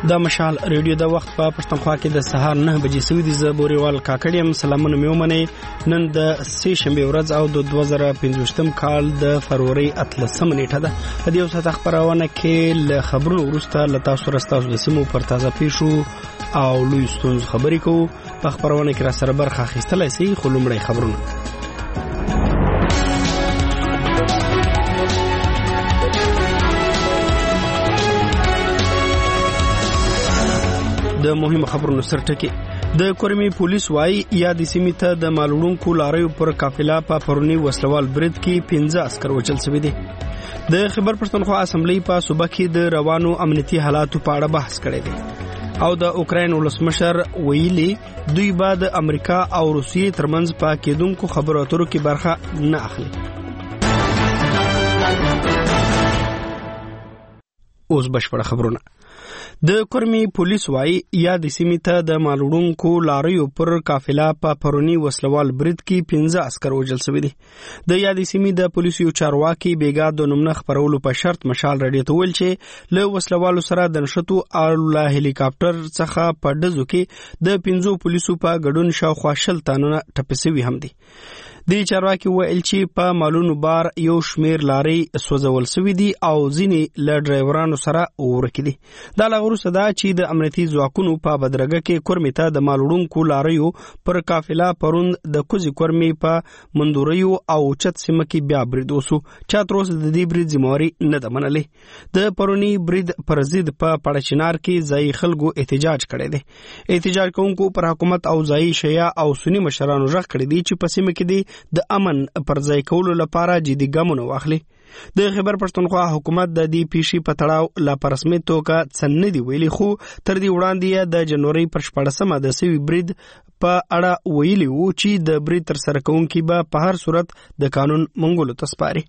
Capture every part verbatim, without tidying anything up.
د مشال ریډیو د وخت په پښتونخوا کې د سهار نه بجې سوي دي. زه بوريوال کاکړیم. سلامونه مې ومنئ. نن د سې شنبې ورځ او د دوه زره پنځوستم کال د فروری اتلسمه نیټه ده. په دې وخت خبرونه کې له خبرونو وروسته له تاسو راستاسو د سیمو پر تازه پیښو او لوی ستونزو خبرې کوو. په خبرونه کې را سره برخه اخیستلای شئ. خو لومړی خبرونه. د مهمو خبرونو سرټکی د کورمي پولیس وايي یا د سیمې ته د مالوړونکو لاریو پر قافله په پرونی وسلوال برید کې پنځه عسكر وچل شوي دي. د خبر پښتونخوا اسمبلی په صوبه کې د روانو امنیتي حالاتو په اړه بحث کړی دی او د اوکراین ولسمشر ویلي دوی بعد امریکا او روسیې ترمنځ په کېدونکو خبرو اترو کې برخه نه اخلي. اوس بشپړه خبرونه. د کورمي پولیس وايي یا د سیمې ته د مالوړونکو لاریو پر قافله په پرونی وسلوال برید کې پنځه عسكر وژل شوي دي. د یا د سیمې د پولیسو چارواکي بیګا د نومنه خبرولو په شرط مشال رډي ته ویل چې له وسلوالو سره د نشټو او له هلیکاپټر څخه په دزو کې د پنځو پولیسو په ګډون شاوخوا شل تنونه ټپسوي هم دي. د چارواکي ویل چې په مالونو بار یو شمیر لاري سوځول شوي دي او ځینې له ډرایورانو سره ورکې دي. دا لغوروسته دا چې د امنیتي ځواکونو په بدرګه کې کورمي ته د مالوړونکو لاریو پر قافله پروند د کوزي کورمي په مندوریو او چت سیمه کې بیا برید وسو. چا تر اوسه د دې برید ذمہواری نه ده منلې. د پرونی برید پر ضد په پړچنار کې ځای خلکو احتجاج کړی دی. احتجاج کوونکو پر حکومت او ځای شیا او سنی مشرانو غږ کړی دی چې په سیمه کې دی د امن پر ځای کولو لپاره جدي ګامونه واخلي. د خبر پښتونخوا حکومت د دې پیښې په تړاو لا پرسمې توګه څه نه دی ویلي، خو تر دې وړاندې د جنوري پر شپاړسمه د سوي برید په اړه ویلي وو چې د برید تر سره کوونکي به په هر صورت د قانون منګولو ته سپاري.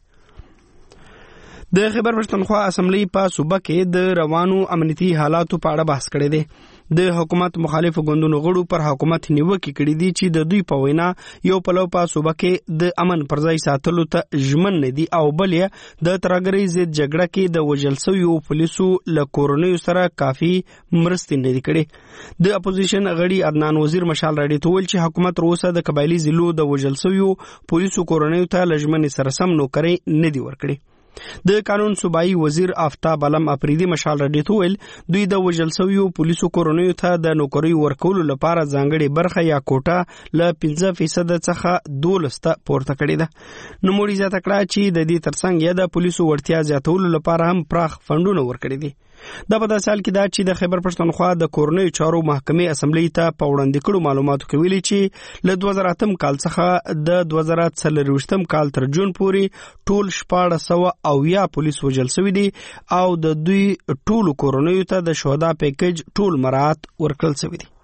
د خبر پښتونخوا اسمبلی په صوبه کې د روانو امنیتي حالاتو په اړه بحث کړی دی. د حکومت مخالف ګوندونو غړو پر حکومت نیوکې کړې دي چې د دوی په وینا یو پلو په صوبه کې د امن پر ځای ساتلو ته ژمن نه دي او بل یې د ترګری ضد جګړه کې د وژل شویو پولیسو له کورونیو سره کافي مرستې نه دي کړې. د اپوزیشن غړي عدنان وزیر مشال راډي ته ویل چې حکومت روسه د قبایلی ضلعو د وژل شویو پولیسو کورونیو ته لژمنې سره سم نوکري نه دي ورکړي. د قانون صوبایي وزیر آفتاب علم اپریدي مشال رډي ته ویل دوی د وژل شویو پولیسو کورونیو ته د نوکري ورکولو لپاره ځانګړي برخه یا کوټه له پنځه فیصد څخه دولس ته پورته کړې ده. نوموړي زیاته کړه چې د دې ترڅنګ یې د پولیسو وړتیا زیاتولو لپاره هم پراخ فنډونه ورکړي دي. دا په داسې حال کې ده چې د خیبر پښتونخوا د کورنیو چارو محکمې اسمبلی ته په وړاندې کړو معلوماتو کې ویلي چې له دوه زره اتم کال څخه د دوه زره څلرویشتم کال تر جون پورې ټول شپاړس سوه اویا پولیس وژل شوي دي او د دوی ټولو کورنیو ته د شهدا پیکج ټول مراعات ورکړل شوي دي.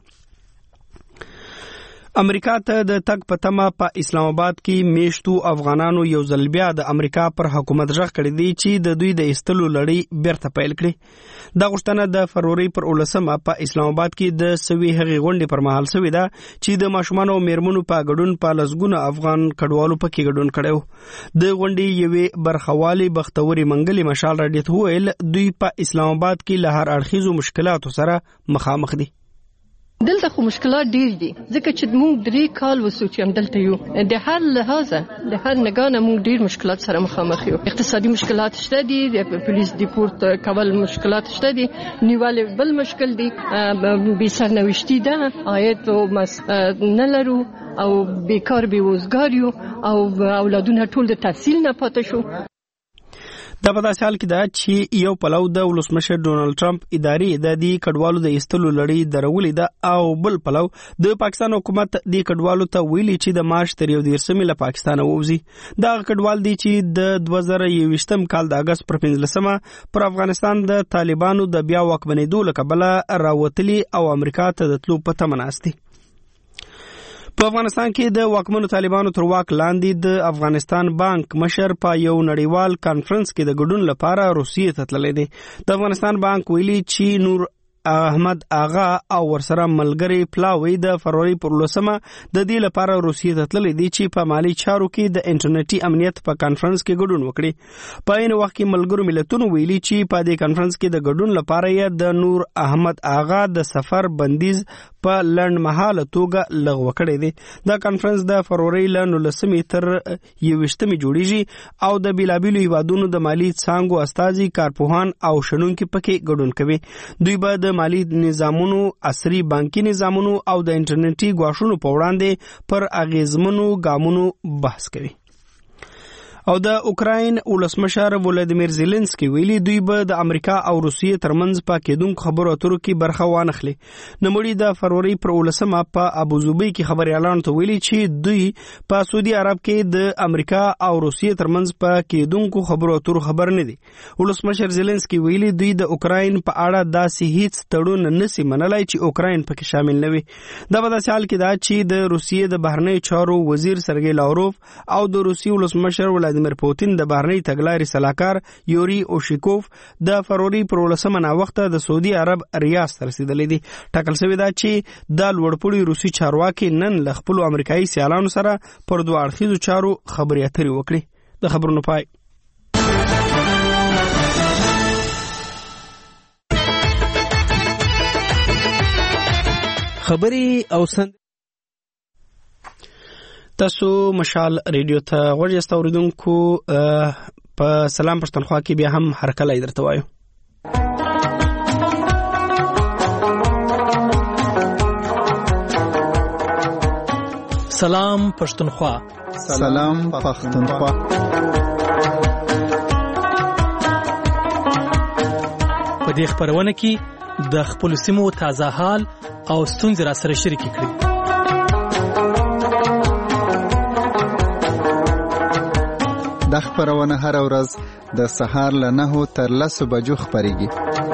امریکا ته د تګ په تمه په اسلام آباد کې میشتو افغانانو یو ځل بیا د امریکا پر حکومت غږ کړی دی چې د دوی د ایستلو لړۍ بیرته پیل کړي. دا غوښتنه د فروری پر اولسمه په اسلام آباد کې د سوي هغې غونډې پر مهال شوې ده چې د ماشومانو او میرمنو په ګډون په لسګونه افغان کډوالو پکې ګډون کړی و. د غونډې یوې برخوالې بختوري منګلې مشال راډي ته وویل دوی په اسلام آباد کې له هر اړخیزو مشکلاتو سره مخامخ دي. دلته خو مشکلات ډیر دي ځکه چې موږ درې کال وسو چې هم دلته یو د هر لحاظه د هر نګانه موږ ډیر مشکلات سره مخامخ یو. اقتصادي مشکلات شته دي، د پولیس ډیپورت کول مشکلات شته دي، نیول بل مشکل دي، بې سرنوشتي ده، عاید نه لرو او بیکار بې وزګار یو او اولادونه ټول د تحصیل نه پاتې شو. دا په داسې حال کې ده چې یو پلو د ولسمشر ډونالد ټرمپ ادارې د دې کډوالو د ایستلو لړۍ درولې ده او بل پلو د پاکستان حکومت د کډوالو ته ویلي چې د مارچ تر یو دېرشمې له پاکستانه ووځي. دا کډوال دي چې د دوه زره یوویشتم کال د اګست پر پنځلسمه پر افغانستان د طالبانو د بیا واکمنېدو له کبله راوتلي او امریکا ته د تلو په تمه ناست دي. په افغانستان کې د واکمنو طالبانو تر واک لاندې د افغانستان بانک مشر په یو نړیوال کانفرنس کې د ګډون لپاره روسیې ته تللی دی. د افغانستان بانک ویلي چې نور احمد آغا او ورسره ملګری پلاوی د فروری پر لسمه د دې لپاره روسیې ته تللی دی چې په مالی چارو کې د انټرنیټي امنیت په کانفرنس کې ګډون وکړي. په عین وخت کې ملګرو ملتونو ویلي چې په دې کانفرنس کې د ګډون لپاره یې د نور احمد آغا د سفر بندیز په لنډ مهاله توګه لغوه کړی دی. دا کانفرنس د فروری له نولسمې تر یوویشتمې جوړیږي او د بیلابیلو هیوادونو د مالی څانګو استازي، کارپوهان او شنونکي پکې ګډون کوي. دوی به د مالی نظامونو، عصري بانکي نظامونو او د انټرنیټي ګواښونو په وړاندې پر اغیزمنو ګامونو بحث کوي. او د اوکراین ولسمشر ولادیمیر زيلنسکي ویلي دوی به د امریکا او روسیې ترمنځ په کېدونکو خبرو اترو کې برخه وانخلي. نوموړي د فروری پر ولسمه په ابوظبي کې خبريالانو ته ویلي چې دوی په سعودي عرب کې د امریکا او روسیې ترمنځ په کېدونکو خبرو اترو خبر نه دي. ولسمشر زيلنسکي ویلي دوی د اوکراین په اړه داسې هیڅ تړون نشي منلای چې اوکراین پکې شامل نه وي. دا په داسې حال کې ده چې د روسیې د بهرنی چارو وزیر سرګی لاوروف او د روسیې ولسمشر ولادیمیر پوتین د بهرنی تګلارې سلاکار یوري اوشیکوف د فروری پر ولسمه نا وخت د سعودي عرب ریاض ته رسیدلی دي. ټاکل شوی ده چې د لوړپوړي روسي چارواکي نن له خپل امریکایي سیالانو سره پر دوه اړخیزو چارو خبرې اترې وکړي. د خبرونو پای. خبري او سند تاسو مشال ریډیو ته غوږ یاست اوریدونکو. په سلام پښتونخوا کې بیا هم هر کله درته وایو. سلام پښتونخوا. سلام پښتونخوا. په دې خبرونه کې د خپل سیمو تازه حال او ستونزې را سره شریک کړئ. د خبرونه هر ورځ د سهار له نهو تر لسو بجو خبريږي.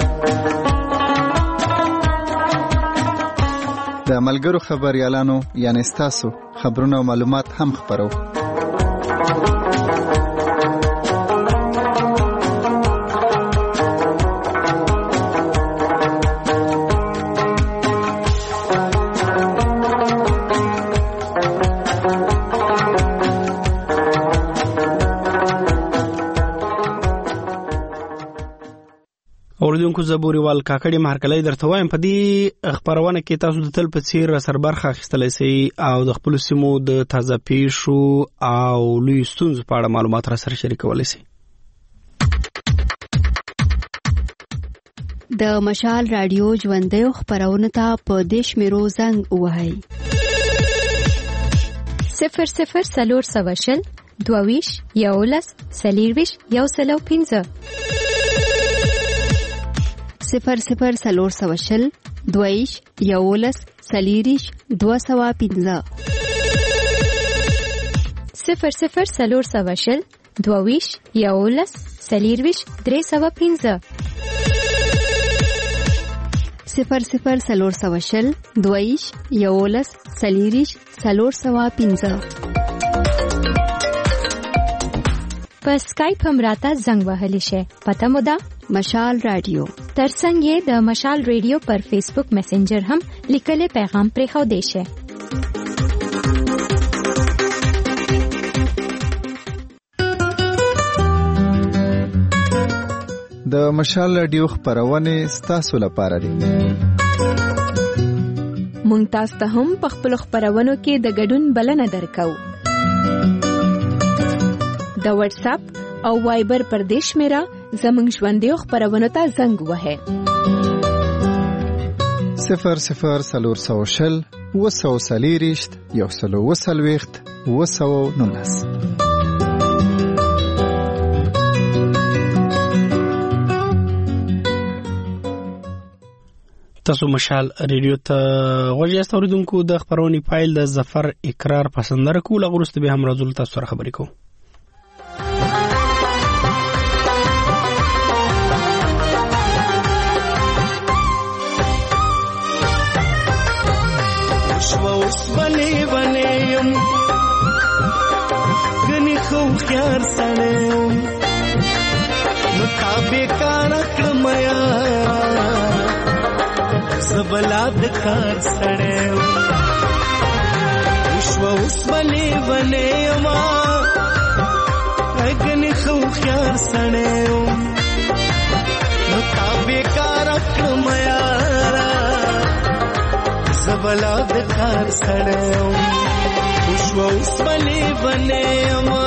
د ملګرو خبريالانو یعنی ستاسو خبرونه او معلومات هم خبرو. اوریدونکو زبوري وال کاکړي مهرکلي درته وایم په دې خبرونه کې تاسو د تل په څیر سر برخه اخیستلی سئ او د خپل سیمو د تازه پیښو او لوی ستونزو په اړه معلومات را سره شریکولی سئ. د مشال رادیو ژوندیو خبرونه ته په دې شمیرو زنګ ووهئ: صفر صفر څلور سوه شل دوه ویشت یولس څلېرویشت یو سل او پنځه صفر صفر څلور سوه شل دوه ویشت یولس څلېرویشت دوه سوه پنځه صفر صفر څلور سوه شل دوه ویشت یولس څلېرویشت درې سوه پنځه صفر صفر څلور سوه شل دوه ویشت یولس څلېرویشت څلور سوه پنځه. په سکایپ هم راته زنګ وهلی شئ. پته مو ده مشال رادیو. ترڅنګ یې د مشال ریډیو پر فیسبوک میسنجر هم لیکلي پیغام پرېښودی شئ. د مشال رادیو خبرونه ستاسو لپاره دي. مونږ تاسو ته هم په خپل خبرونو کې د ګډون بلنه درکو. د واتس اپ او وایبر پر دیش میرا زمنګ ژوندیو خبرونو ته زنګ وهه. صفر صفر څلور سوه شل اووه سوه څلېرویشت یو سل او اووه څلوېښت اووه سوه نولس. تاسو مشال ریډیو ته غوږ یاست اوریدونکو. د خبرونې فایل د ظفر اقرار پسندره کول غوښته به هم راځول تاسو سره خبرې کوو. اوس بنې بنې یم غني خو خيار سره نو تا به کار کړم یا زبلا د کار سړی وشوه اوس بلې بلې یما اګنې ښه هوښیار سړی نو تا بېکاره کړم یاره زبلا د کار سړی وشوه اوس بلې بلې یما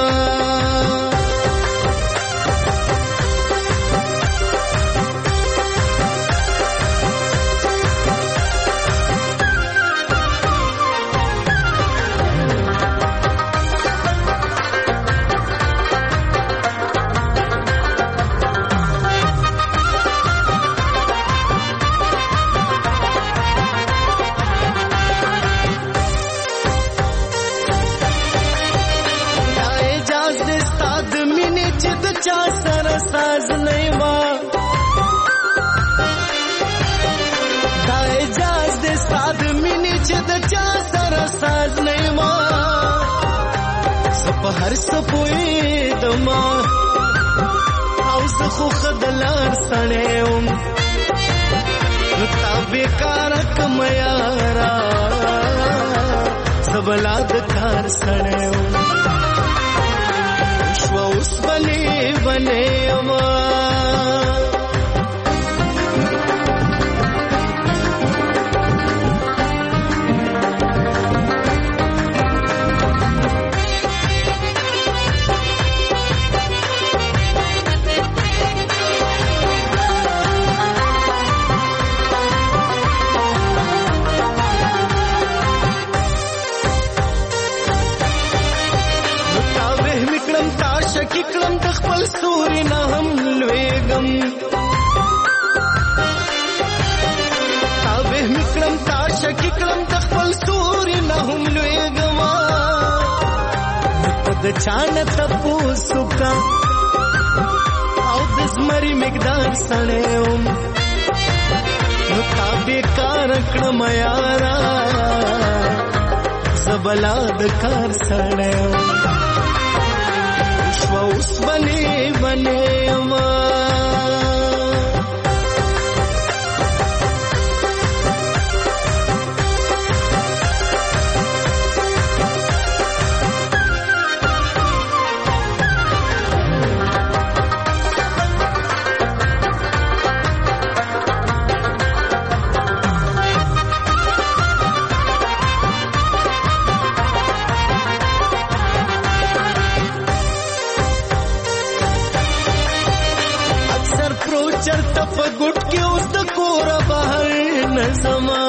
چا سره ساز نیما دا اجاز دې ساد مینې چې د چا سره ساز نیما سپ هر سپویدم او زه خو خدلار سړیم تا بیکاره کم یارا زبلا د کار سړیم شوا اوس بلې بلې یما کلم د خپل ستوري نه هم لویږم تابه مې کړم تا شکي کړم د خپل ستوري نه هم لویږم ته د چا نه تپوس وکړه او د زمري مقدار سړی وم نو تا بېکاره کړم یاره زه بلا د کار سړی وم شوا اوس بلې بلې یما چرته په ګوټ کې اوس د کوره بهر نه ځما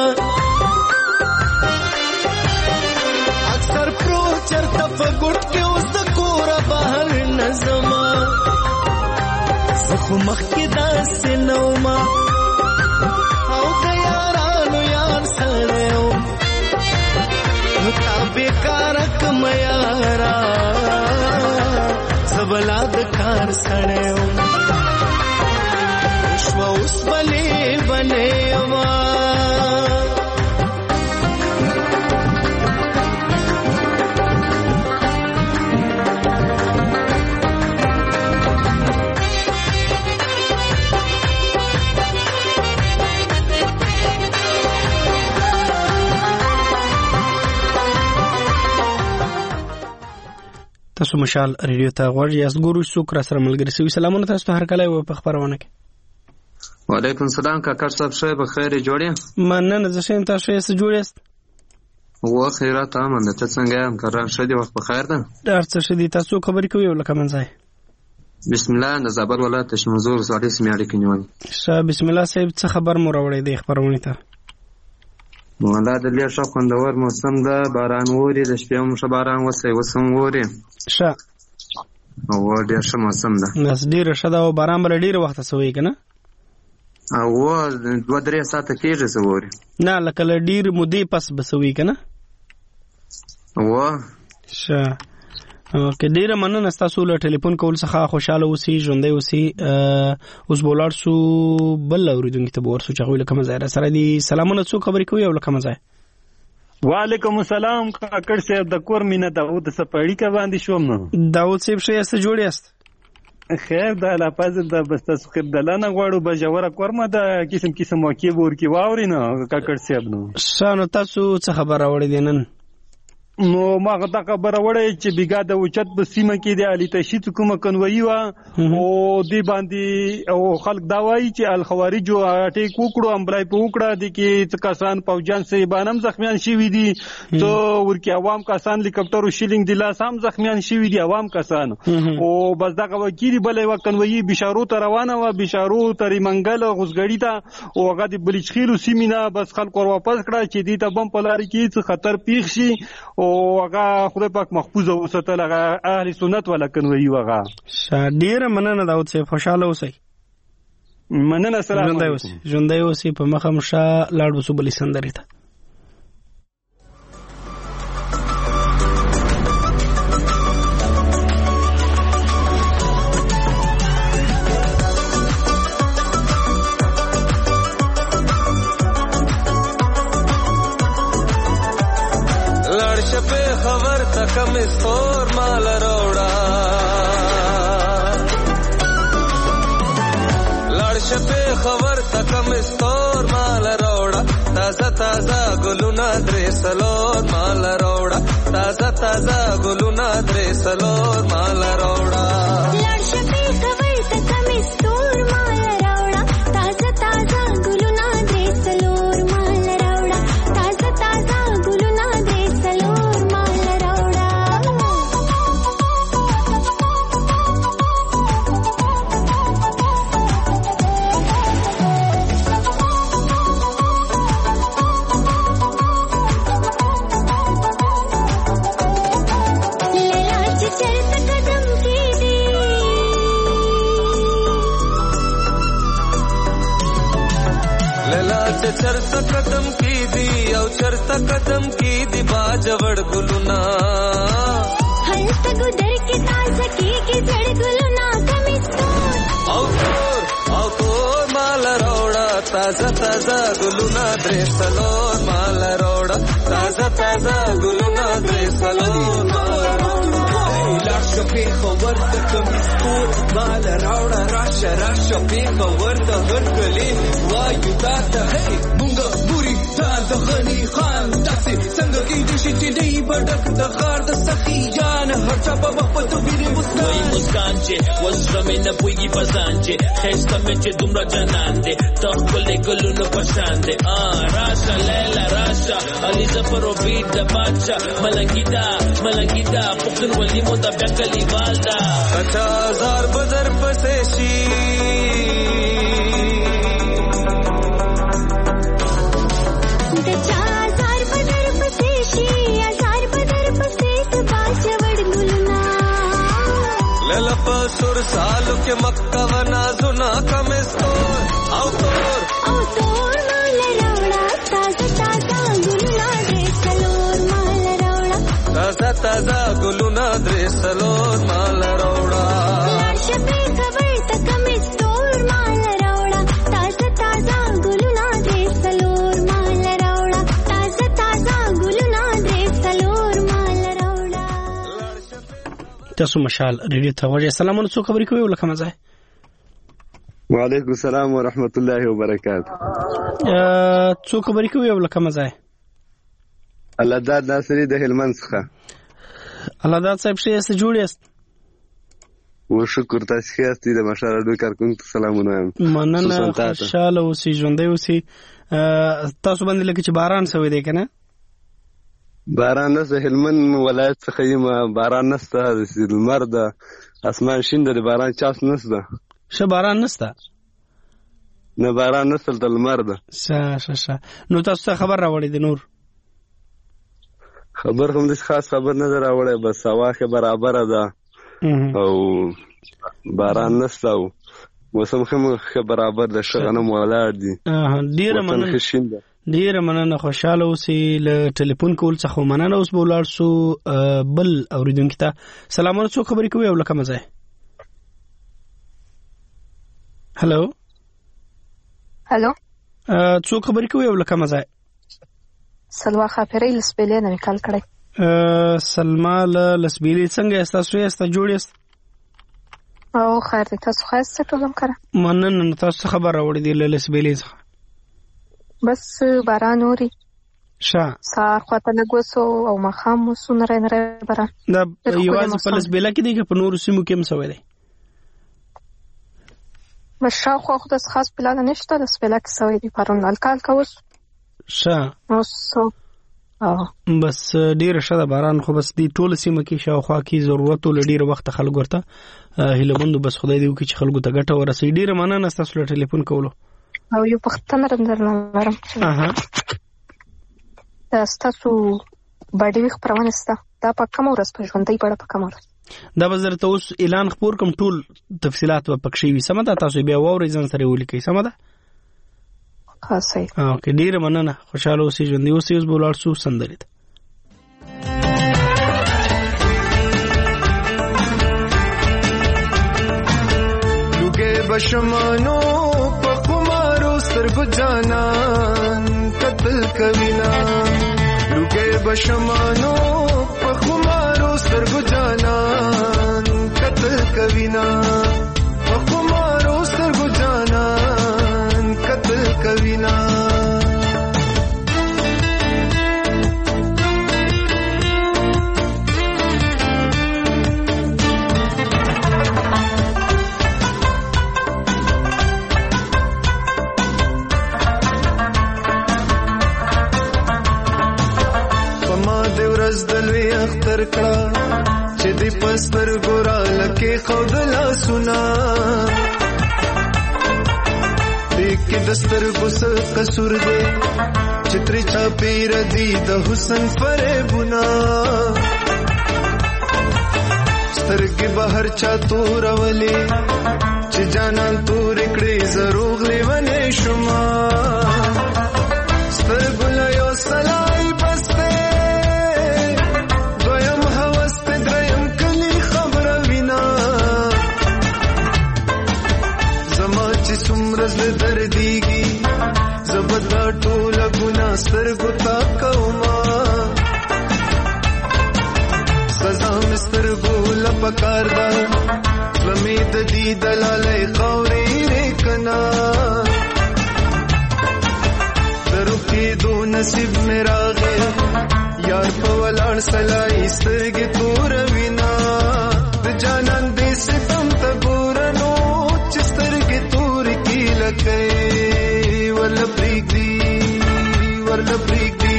اکثر پرو چرته په ګوټ کې اوس د کوره بهر نه ځما زه خو مخکې داسې نه ومه او د یارانو یار سړی وم نو تا بېکاره کړم یاره زه بلا د کار سړی وم اوس بلې بلې یما تاسو مشال ریډیو ته غوږ یاست ګورو څوک را سره ملګري شوي سلامونه تاسو ته هر کله یو په خبرونه کې وعلیکم السلام کاکړ صاحب شه بخیر جوړې مننه زه ښه یم تاسو ښه یاست جوړ یاست و خیرات امن ده ته څنګه یم کران ښه دی وخت بخیر ده هر څه ښه دي تاسو خبرې کوئ لکه منځای بسم الله د زابل ولایت شمزور سړی سیمه اړیکې نیولې ښه بسم الله صاحب څه خبر مو راوړی دی خبرونه ته والله د لیا ښه خوندور موسم ده باران اوري د شپې هم ښه باران وسي وسم اوري ښه او ډېر ښه موسم ده بس ډېر ښه ده او باران به ډېر وخت سوی که نه او دوه درې ساعته کېږي څه اوري نه لکه له ډېر مودې پس به سوی که نه و ښه اوکې ډېره مننه ستاسو له ټلیفون کول څخه خوشحاله اوسئ ژوندی اوسئ اوس به ولاړ شو بل اورېدونکي ته به ورسو چې هغوی له کومه ځای را سره دي سلامونه څوک خبرې کوي او له کومه ځای وعلیکم السلام کاکړ صاحب د کور مینه داود څه په اړیکه باندې شوم داود صاحب ښه یاست جوړ یاست خیر دا لا پازل دا بس تاسو خیر دلانه غواړو به جوړه کورمه دا قسم قسم واقع ورکی واوري نه کاکړ صاحب نو شانو تاسو څه خبر راوړی دی نن؟ نو ما غدا خبره وړه چې بیګا د اوچت په سیمه کې د علي تشید کومه کنوي وا او دی باندې او خلک دا وایي چې الخوارج او اٹیک وکړو امبلای په وکړه د کې څه کسان فوجان سي بانم زخمیان شوي دي تو ورکی عوام کسان هلیکاپټر او شیلینګ د لاس هم زخمیان شوي دي عوام کسان او بس دغه وکیل بلې وکنوي بشارو ته روانه و بشارو ترې منګل غوسګړی ته او هغه د بلچخیلو سیمینه بس خلک ور واپس کړه چې دی ته بم په لار کې څه خطر پیښ شي او هغه خدای پاک محفوظ وساتل هغه اهل سنت ولا کنوي هغه ډیر مننه داود صاحب خوشاله اوسئ مننه سلام ژوندی اوسئ ژوندی اوسئ په مخه مشه لاړ وسو بلې سندرې ته خبر تکم استور مال روڑا لڑش پہ خبر تکم استور مال روڑا تازہ تازہ گلونا درے سلور مال روڑا تازہ تازہ گلونا درے سلور مال روڑا لڑش پہ خبر تکم استور مال روڑا تازہ تازہ گلونا درے سلور مال روڑا تازہ تازہ گلونا درے سلور چرتا قدم کی دی او چرتا قدم کی دی باجوڑ گلونا ہلت گدر کے تازہ کی کی جڑ گلونا کمستور او تور او تور مال روڑا تازہ تازہ گلونا درے سلور مال روڑا تازہ تازہ گلونا درے سلور مال روڑا راشا پی خبر تا کمستور مال روڑا راشا راشا پی خبر تا ہر کلی وایو داتا ہے مونگا بوری تان دا غنی خان داسی سنگا کی دیشی چی دی بڑک دا غار دا سخی جان ہر چاپا وقت بیری مسکان وی مسکان چے وزر میں نبویگی پزان چے خیستا میں چے دمرا جانان دے تخبلے گلونو پشان دے آن راشا لیلا راشا علی زفر و بیت دا بادشا ملنگی دا ملنگی دا پختن ولی مودا بیاکلی والدا کچا ہزار بدر پسیشی سر سالو کے مکہ و نازنا کمستور او تور او تور مال روڑا تازہ تازہ گلونا درے سلور مال روڑا تازہ تازہ گلونا درے سلور مال روڑا لڑش پہ خبر تکمستور مال روڑا تازہ تازہ گلونا درے سلور مال روڑا تازہ تازہ گلونا درے سلور مال روڑا تاسو مشال ریډیو ته وځي. سلامونه، څو خبرې کوي ولکه مزه؟ وعلیکم السلام ورحمت الله وبرکاته. څو خبرې کوي ولکه مزه؟ الله داد ناصری د هلمند څخه. الله داد صاحب ښه یاست؟ جوړ یاست؟ و شکر، تاسو ښه یاست؟ د مشال ډو کارکونکو سلامونه وایم. مننه، خوشاله اوسئ، ژوندی اوسئ. تاسو باندې لکه چې باران شوی دی که نه؟ باران نسته، هلمند ولایت څخه یم. باران نسته، لمر ده، اسمان شین ده، د باران چاس نسته. ښه باران نسته؟ نه باران نسته، د لمر ده. ښه ښه ښه. نو تاسو څه خبر راوړی دی نور؟ خبر هم داسې خاص خبر نه ده راوړی، بس هوا ښه برابره ده او باران نسته او موسم ښه برابر ده، ښه غنم ولاړ دي. ډېره مننه، ښه شین ده. ډیره مننه، خوشاله اوسئ. له ټلیفون کول څخه مننه. اوس به ولاړ سو بل اوریدونکي ته. سلامونه، څوک خبرې کوي او له کومه ځای؟ هلو هلو څوک خبرې کوي او له کومه ځای؟ سلوا خاپری لسبیلې نه کال کړی. سلما له لسبیلې څنګه یاست؟ تاسو یاست؟ جوړ یاست؟ او خیر دی تاسو خاصه ټولم کړه مننه تاسو خبر راوړی دی له لسبیلې څخه بس باران اوري شا سار خواته لګوسو او مخام وسو نره نره باران دا یوازې په لسبیله کې دی که په نورو سیمو کې هم سوی دی بس شاوخوا خو داسې خاص پلان نشته لسبیله کې سوی دی پرون الکال کوس شا اوس بس ډیره ښه ده باران خو بس دی ټول سیمه کې شاوخوا کې ضرورت ول ډیره وخت خلک ورته هیله مند بس خدای دې وکړي چې خلکو ته ګټه ورسوي ډیره مننه تاسو له ټلیفون کولو او یو پښتنه درنه لرم اها دا ستاسو باندې خبرونه ستا دا په کوم ورځ په ژوندۍ پړه په کوم ورځ دا به زه ته اوس اعلان خبر کوم ټول تفصيلات به پکښې وي سم ده تاسو بیا ووري ځان سره ولیکئ سم ده خاصه اوکې ډیره مننه خوشاله اوسئ ژوندۍ اوسئ اوس به ولاړ شو سندرې ته لوګې بشمانو په خمارو سترګو جانان قتل کوینا لوګې بشمانو په خمارو سترګو جانان قتل کوینا په خمارو سترګو جانان قتل کوینا دلوی اختر کړه چې دی پستر ګورا لکه خودلا سنا دې کې دستر ګس قصور دې چتري چا پیر دی د حسن فریبنا سترګې بهر چا تور ولې چې جانان تور کړې زروغ لیونه شما سترګل یو سلای بسته سمرز دردیږي زبدا ټول ګنا سترګو تا کوما سزا مسترګو لپکار دا لمید دی دلاله قوري رکنا درو کې دو نصیب میرا غه یار په ولړ سلای سترګې تور وینا د جانان دې ستم ته ګورنو چې سترګې لکه ورل پریک دی ورل پریک دی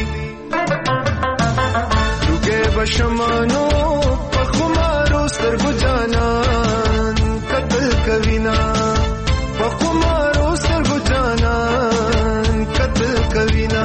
لوګې بشمانو په خمارو سترګو جانان قتل کوینا په خمارو سترګو جانان قتل کوینا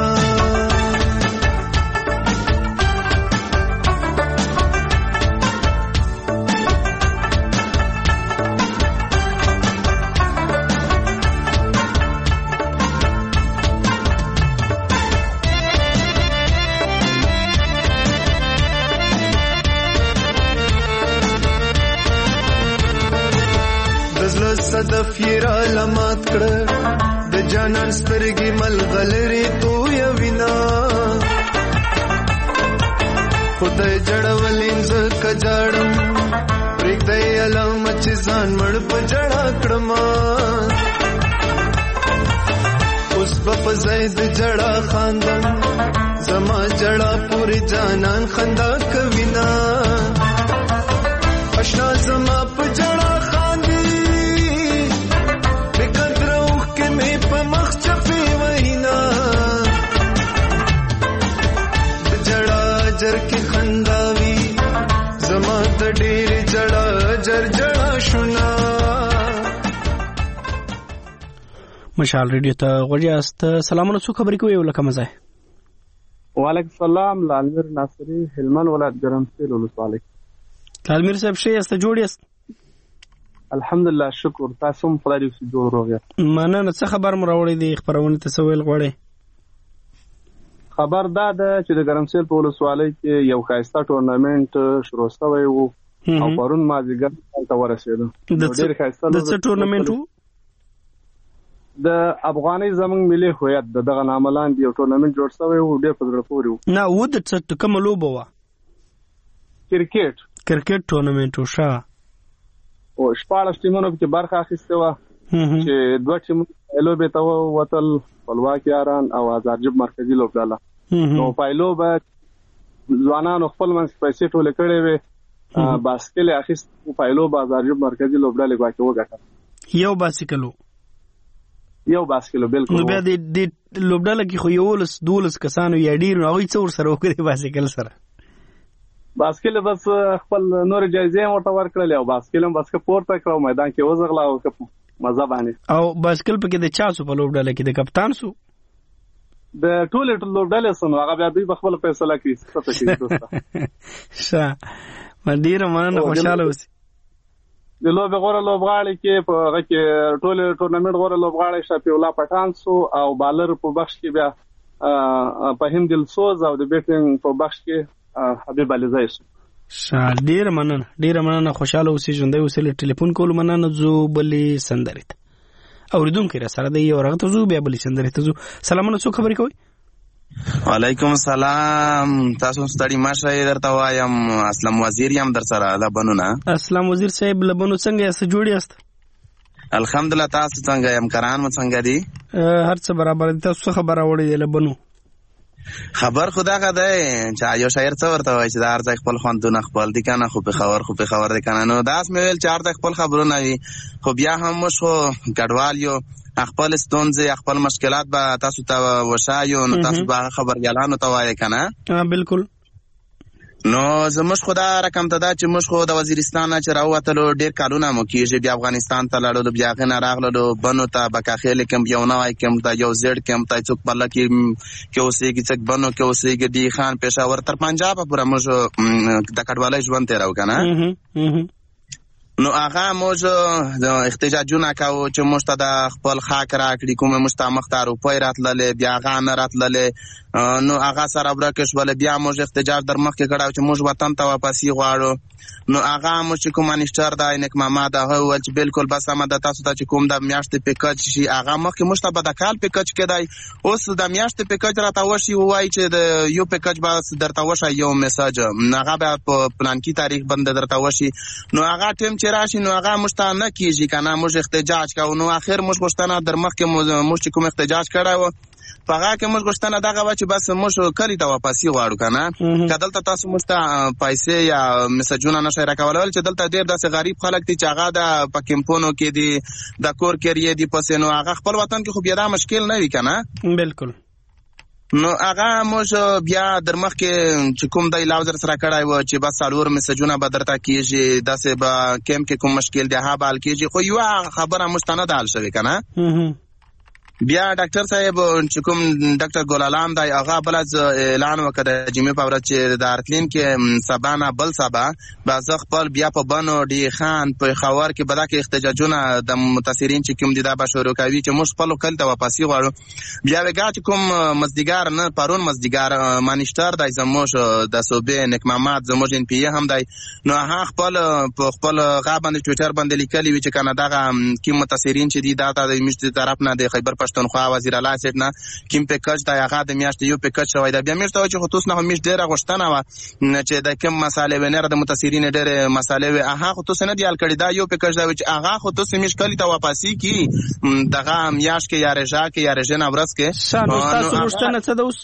صدف یرا لمات کړه د جانان سترګې ملغلري تو یوینا خدای جړولین ز کجړم پرګدای علم چې ځان مړ په جړا کړم اوس په زید جړا خاندم زما جړا پوری جانان خندا کوینا آشنا زما په جړا جر کی خنداوی زما د ډېر جړا جر جړا شونا مشال ریډیو ته غوړیاست سلامونه څو خبرې کوي ولکه مزه وعلیکم السلام لالمیر ناصری هلمند ولایت ګرمسیر ولسوالۍ لالمیر صاحب شې است جوړیاست الحمدلله شکر تاسو هم خدای دې جوړ روغ مننه څه خبر مو راوړی دی خبرونه ته سویل غوړې خبر دا ده چې د ګرمسیر په ولسوالۍ کې یو ښایسته ټورنمنت شروع شوی وو او پرون مازیګر ته ورسېدو ډېر ښایسته د څه ټورنمنت وو د افغاني زمنګ ملي هویت دغه نامه لاندې یو ټورنمنت جوړ شوی وو ډېر په زړه پورې وو نه و د څه کومه لوبه وه کرکټ کرکټ ټورنمنت وو ښه او شپاړس ټیمونو کې برخه اخیستې وه چې دوه ټیمونه لوبې ته ووتل، خپلواک یاران او آزادجب مرکزي لوبډله. نو پایلو به ځوانانو خپل منځ پیسې ټولې کړې وې، باسکل یې اخیست، پایلو به آزادجب مرکزي لوبډلې ګواکې وګټل. یو باسکلو یو باسکلو بالکل. نو بیا د لوبډله کې خو یولس دولس کسانو یا ډېر نو هغوی څه ورسره وکړې باسکل سره؟ باسکل بس خپل نور جایزې ورته ورکړلې او باسکل هم بس که پورته کړه او میدان کې وزغله او که مزه باندې. او باسکل پکې د چا سو په لوبډله کې؟ د کپتان سو؟ د ټولې لوبډلې سو، نو هغه بیا دوی به خپله فیصله کوي څه ته کوي دوسته. ښه، ډېره مننه، خوشحاله اوسئ. د لوبې غوره لوبغاړي کې په هغه کې ټولې ټورنمنټ غوره لوبغاړی شفیع الله پټان سو، او بالر په بخش کې بیا فهیم دلسوز، او د بیټینګ په بخش کې حبیب علیزی سو. ښه، ډېره مننه، ډېره مننه، خوشحاله اوسئ، ژوندی اوسئ. له ټلیفون کولو مننه. ځو بلې سندرې ته. اورېدونکی را سره دی، یو هغه ته ځو، بیا بلې سندرې ته ځو. سلامونه، څوک خبرې کوئ؟ وعلیکم السلام. تاسو ستړي مه شئ، درته وایم اسلم وزیر یم در سره له بنو نه. اسلم وزیر صاحب له بنو څنګه یاست؟ جوړ یاست؟ الحمدلله. تاسو څنګه یم؟ کران مو څنګه دي؟ هر څه برابر دي. تاسو څه خبر راوړی دی له بنو؟ خبر خدا که دی چې یو شاعر څه ورته وایي چې د هر ځای خپل خوندونه خپل دي که نه، خو پېښور خو پېښور دی که نه. نو داس مې ویل چې هر ځای خپل خبرونه وي، خو بیا هم موږ خو ګډوال یو، خپل ستونزې خپل مشکلات به تاسو ته وشایو، نو تاسو به خبرګیالانو ته وایي که نه. بالکل. نو زموږ خو دا رقم ته دا چې موږ خو د وزیرستان نه چې راووتلو ډېر کالونه مو کېږي، بیا افغانستان ته لاړلو، بیا هغې نه راغللو بنو ته، بکاخیل کمپ یو نوی کمپ ته، یو زیړ کمپ ته، څوک بله کې اوسېږي، څوک بنو کې اوسېږي، ډي خان، پېښور، تر پنجابه پوره موږ د کډوالۍ ژوند تېرو که نه. نو هغه موږ احتجاجونه کوو چې موږ ته د خپل خاک راکړي، کومې موږ ته مخ ته روپۍ راتللې، بیا هغه نه راتللې، نو هغه سره ورکه شوله. بیا موږ احتجاج در مخکې کړی چې موږ وطن ته واپسي غواړو. نو هغه موږ چې کوم منیسټر دی نیک محمد، هغه وویل چې بالکل بس سمه ده، تاسو ته چې کوم د میاشتې پیکج شي، هغه مخکې موږ ته به د کال پیکج کېدی، اوس د میاشتې پیکج راته وشي، ووایي چې د یو پیکج به درته وشي، یو میسج هغه به په پلانکي تاریخ باندې درته وشي. نو هغه ټیم چې راشي نو هغه موږ ته نه کېږي که نه، موږ احتجاج کوو. نو اخر موږ غوښتنه در مخکې موږ چې کوم احتجاج کړی و په هغه کې موږ غوښتنه دغه وه چې بس موږ کلي ته واپسي غواړو که نه، که دلته تاسو موږ ته پیسې یا میسجونه نه شئ راکولی، چې دلته ډېر داسې غریب خلک دي چې هغه د په کمپونو کې دي، د کور کرایې دي پسې، نو هغه خپل وطن کې خو بیا دا مشکل نه وي که نه. بالکل. نو هغه موږ بیا در مخکې چې کوم دی لاوزر سره کړی و چې بس څلور میسجونه به درته کېږي، داسې به کیمپ کې کوم مشکل دی هغه به حل کېږي، خو یوه خبره موږ ته نه ده حل شوې که نه. بیا ډاکټر صاحب چې کوم ډاکټر ګلالام دی هغه بل اعلان وکړ د جمعې په ورځ چې د ارتلین کې سبا نه بل سبا به زه خپل بیا په بنو ډي خان پېښور کې به دا کې احتجاجونه د متاثرین چې کوم دي دا به شروع کوي چې موږ خپل کلي ته واپسي غواړو. بیا وګا چې کوم مزدګار نه پرون مزدګار مانیسټر دی زموږ د صوبې نیک محمد زموږ ان پی هم دی، نو هغه خپل په خپل غا باندې ټویټر باندې لیکلی وي چې کنه دغه کوم متاثرین چې دي دا د میشت طرف نه د خیبر پښتونخوا وزیر اعلی سیټ نه کوم پیکج دا هغه د میاشتې یو پیکج شوی دا بیا میشته چې خصوص نه میش ډیره غوښتنه و چې د کوم مسالې ونر د متاثرین ډیره مسالې و هغه خصوص نه دی ال کړی دا یو پیکج دا چې هغه خصوص میش کلی ته واپسی کی دغه میاش کې یا رجا کې یا رجنه ورس کې شانو تاسو غوښتنه څه ده اوس؟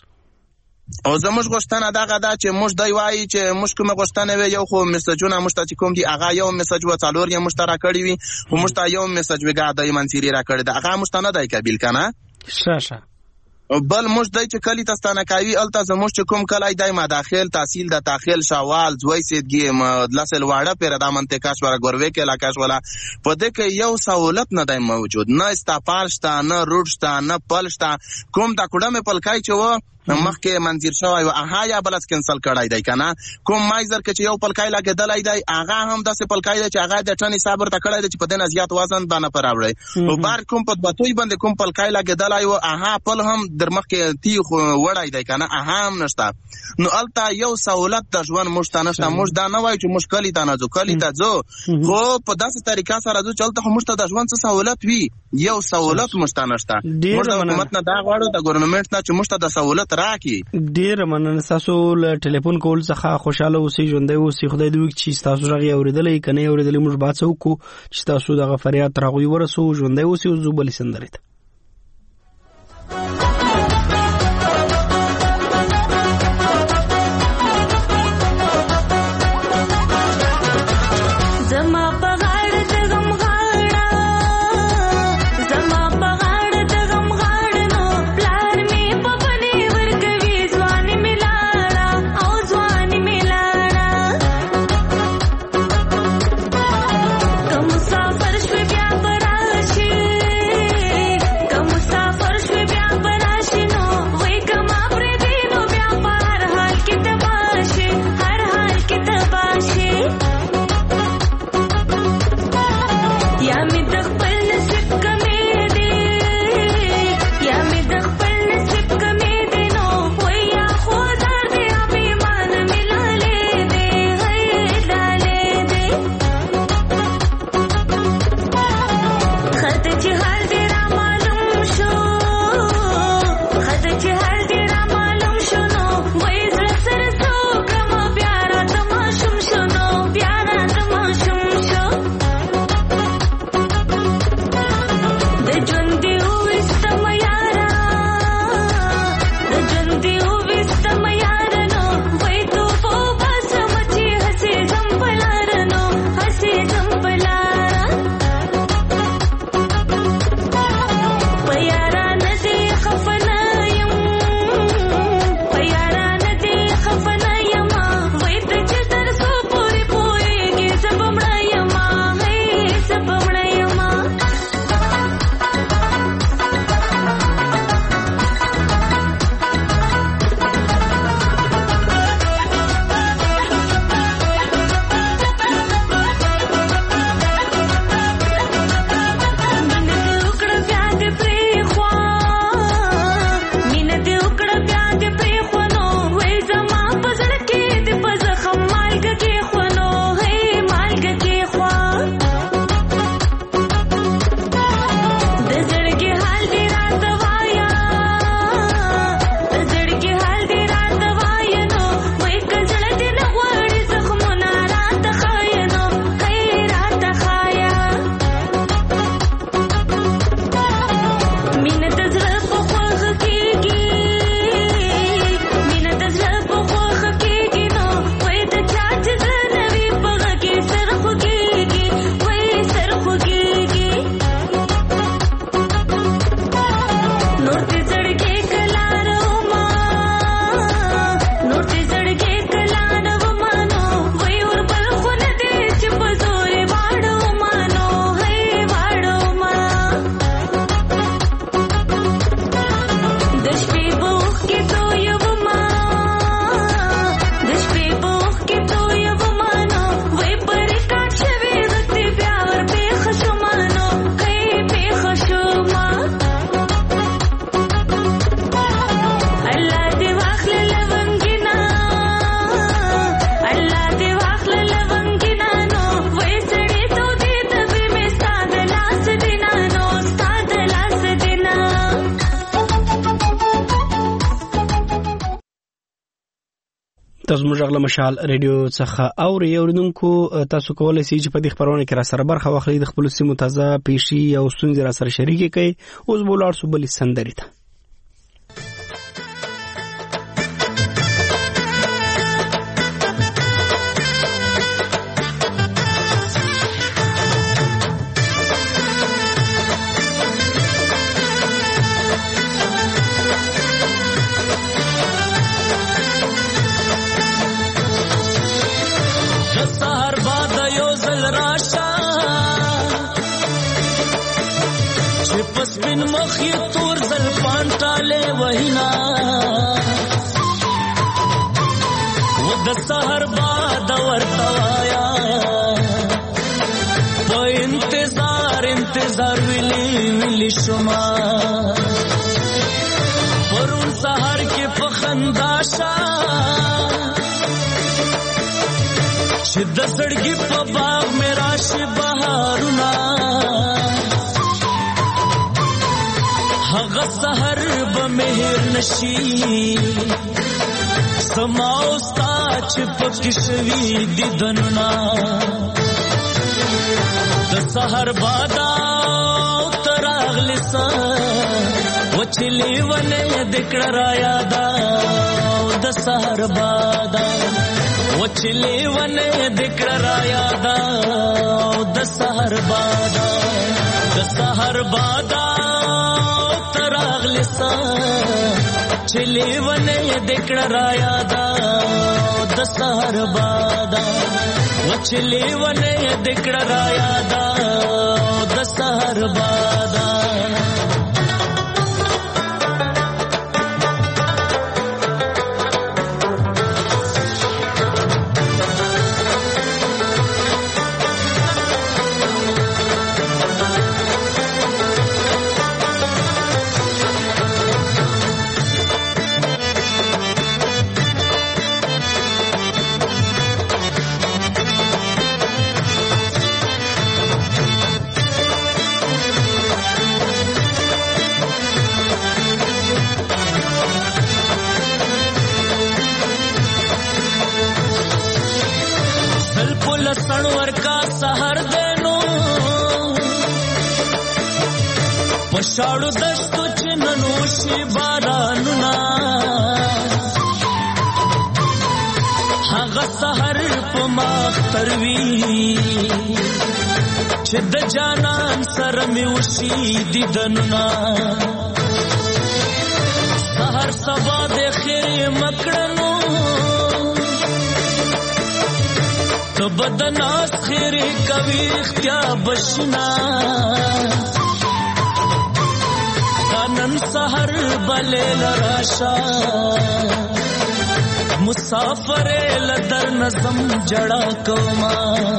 او زموږ غوښتنه دغه دا چې موږ دی وایي چې موږ کومه غوښتنه وي یو خو میسجونه موږ ته کوم دي هغه یو میسج و څلور یې موږ ته راکړی وي او موږ ته یو میسج وګا د منصيري راکړی دا هغه موږ ته نه دی قابل کنه شاشه بل موږ دای چې کلی تستانه کوي الته زموږ چې کوم کلی دای مداخل تحصیل د داخل شوال زوی سیدګي مدلسل واړه پر د منطقه شوره ګوروي کې علاقه ولا په دې کې یو سہولت نه دی موجود نه استاپال شته نه روډ شته نه پل شته کوم دا کوډه مې پلکای چې و مخکې منځیر شوی و اها یا بلس کینسل کړای دی کنه کوم مایزر کې چې یو پلکای لګیدلای دی هغه هم داسې پلکای دی چې هغه د ټنی صبر ته کړای دی چې په دې زیات وزن باندې پر راوړی او بار کوم په بتوي باندې کوم پلکای لګیدلای و اها پل هم در مخکې تی وړای دی کنه اها هم نشته نو الته یو سہولت د ژوند مشته نشته موږ دا نه وای چې مشکلی ته نه ځو کلی ته ځو خو په داسې طریقه سره ځو چلته خو مشته د ژوند څه سہولت وي یو سہولت مشته نشته موږ د حکومت نه دا غواړو د ګورنمنت نه چې مشته د سہولت راکړي. ډېر مننه تاسو له ټلیفون کول څخه خوشاله اوسئ ژوندی اوسئ خدای دې وکړي چې تاسو غږ اورېدلی که نه یې اورېدلی موږ باید څه وکړو چې تاسو دغه فریاد تر هغوی ورسوو ژوندی اوسئ اوس ځو بلې سندرې ته. تاسو موږ غل مشال ریډیو څخه او ریوردونکو تاسو کولای شئ چې په دې خبرونه کې را سره برخه واخلئ د خپل سیمو تازه پیشي او ستونزې را سره شریکې کړئ. اوس بولار سو بلې سندرې ته پسپن مخی تور زلفان ټاله وینا و د سحر باد ورتوایا په انتظار انتظار ویلی ویلی شما پرون سحر کې په خندا شا چې د سړګي په باغ مې راشي بهارونه هغه هغه سحر به مهر نشي سما اوستا چې پکې شوي دیدنونه د سحر بادا تراغلی سا وچلی ونه دکړه را یادا د سحر بادا وچلی ونه دکړه را یادا د سحر بادا د سحر بادا تراغلی سا چلی ونه دکړه را یادا د سحر بادا وچلی ونه دکړه را یادا د سحر بادا سنور کا سحر دینو پشاړو دشتو چننو شي بارانونا هغه سحر په مختروي چې د جانان سره مې وشي دیدنونا سحر سبا د خیر مکړنو تو بدناس خیری کبھی اختیا بشنا دانن سحر بلے لراشا مسافر لدر نظم جڑا کوما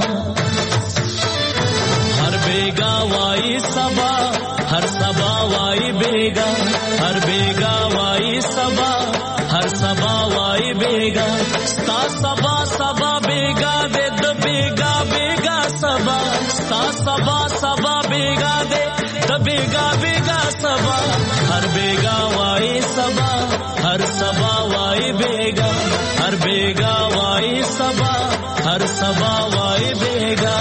ہر بیگا وائی سبا ہر سبا وائی بیگا ہر بیگا وائی سبا ہر سبا وائی بیگا ستا سبا سبا بیگا دے د بیگا بیگا سبا ستا سبا سبا بیگا دے د بیگا بیگا سبا ہر بیگا وائی سبا ہر سبا وائی بیگا ہر بیگا وائی سبا ہر سبا وائی بیگا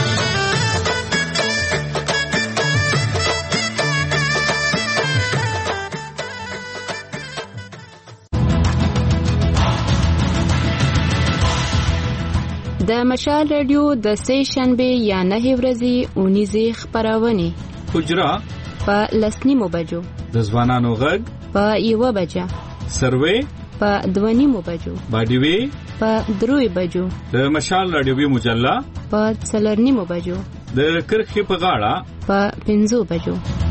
د مشال رادیو د سه شنبه یا نه ورځې اونیزه خبرونه حجرا په لسنیمو بجو د ځوانانو غږ په یو بجه سروې په دوانیمو بجو باډیوي په دروي بجو د مشال رادیوي مجله په څلورنیمو بجو د کرخې په غاړه په پنځو بجو.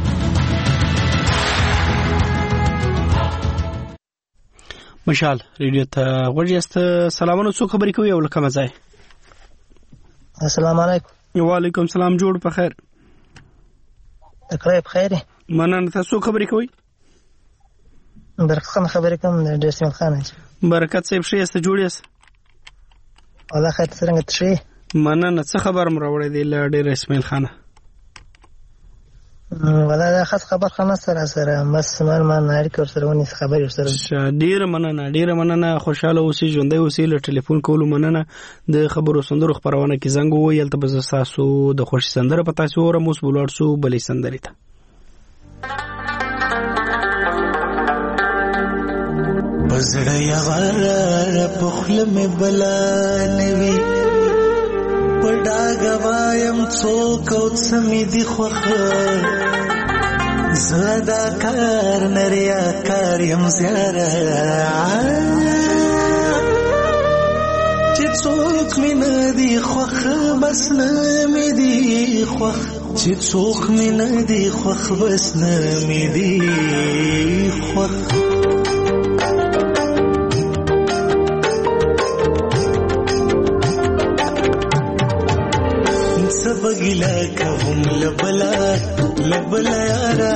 مشال ریډیو ته ورجست سلامونه څو خبرې کوي او لکه مزای. السلام علیکم. وعلیکم السلام جوړ په خیر. تکړه په خیر. مننه تاسو خبرې کوي. برکت خان خبرې کوم د اسماعیل خان. برکت صاحب شه است جوړیس. الله خیر څنګه تشي. مننه څه خبر مروړې دی ل ډېر اسماعیل خان. ولا دا خاص خبر خانه سره سره بس مال ما ناری کور سره ونی خبرې سره ډیر مننه ډیر مننه خوشاله اوسې ژوندۍ اوسې له ټلیفون کولو مننه د خبرو سندرو خبرونه کې زنګ وویل ته بز تاسو د خوشي سندره پتا سو اور موس بولار سو بلې سندرې ته بزړه یغار په خپل مې بلا نوي پډا غوایم څوک او سمې دی خوخه زدا کار نریا کار یم زیاره چې څوک مې نه دی خوخه بس نه مې دی خوخ چې څوک مې نه دی خوخ بس نه مې دی خوخ بگیلا کهم لبلا لبلا یارا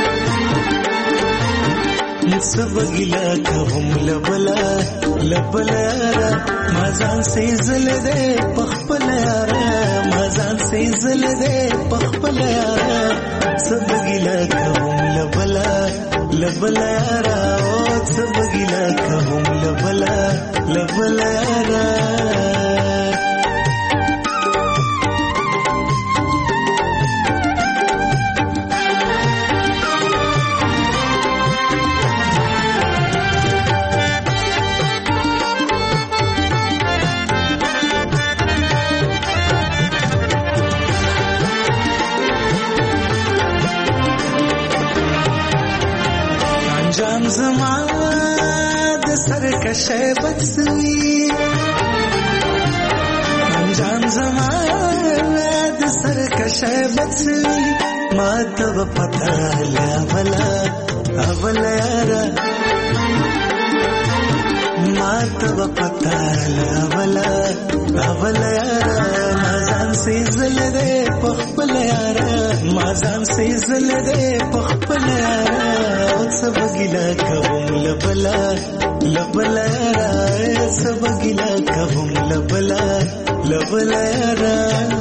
سبگیلا کهم لبلا لبلا یارا مازان سے زل دے پخپل یارا مازان سے زل دے پخپل یارا سبګیلا کوم لبلا لبلا یارا او سبګیلا کوم لبلا لبلا یارا انجام زما د سرکشه بڅوي انجام زما د سرکشه بڅوي ما ته پتا لا ولا اولا یارا ما ته پتا لا ولا اولا یارا ما ځان سي زلره پخپل یارا ما ځان سي زلره پخپل یارا سبګیلا کوم لبلا لبلا یارا سبګیلا کوم لبلا لبلا یارا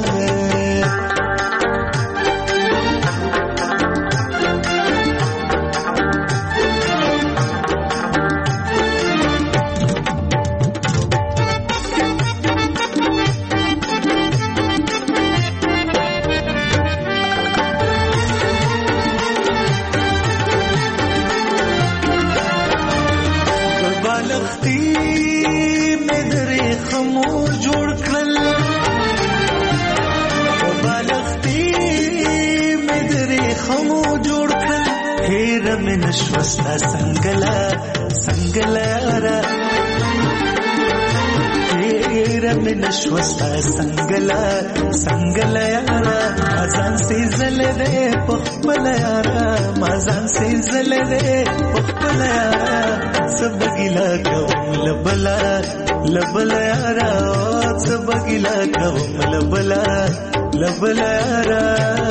نشوستا سنگلا سنگلا یارا تیرا میں نشوستا سنگلا سنگلا یارا مازان سی زل دے پخپل یارا مازان سی زل دے پخپل یارا سبگیلا کوم لبلا لبلا یارا سبگیلا کوم لبلا لبلا یارا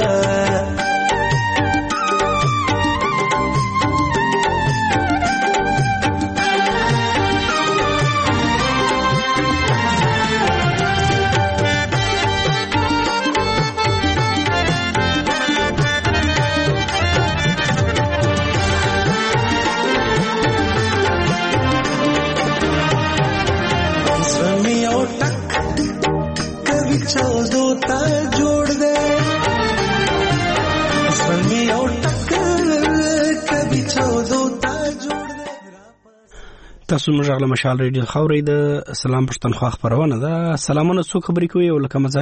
تاسو موږ غل مشال ریډیو خوري د سلام پښتونخوا خبرونه ده. سلامونه څو خبرې کوي او لکه مزه.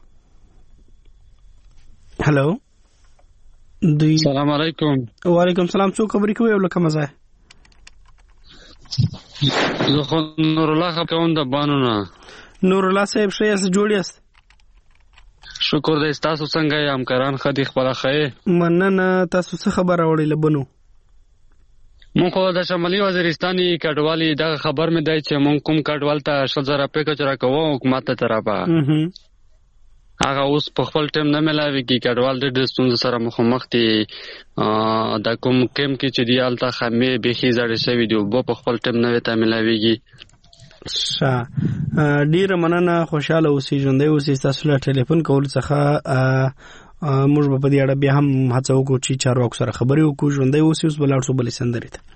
هالو دوی سلام علیکم. وعلیکم سلام. څو خبرې کوي او لکه مزه. زه خو نور الله کوم د بانونه. نور الله صاحب شه یې جوړیاست. شکر دې تاسو څنګه یې همکاران خدي خپل خې. مننه. تاسو څه خبر اورئ لبنو؟ مونږ خو د شمالي وزیرستاني کډوالي دا خبر مې دی چې مونږ کوم کډوال ته شل زره پیکج راکوو حکومت ته طرفه هغه اوس په خپل ټیم نه ملاويږي. کډوال د ستونزو سره مخامخ دي. دا کوم کم کې چې دی الته خمه بيخي زړه شوی دی وب په خپل ټیم نه وته ملاويږي. ښه ډیر مننه. خوشاله اوسئ ژوندۍ اوسئ. تاسو له ټلیفون کول څخه موږ په دې اړه بیا هم هڅه وکړو چې چارواکو سره خبرې وکړو. ژوندۍ اوسئ. اوس بل اړه بل سندرې ته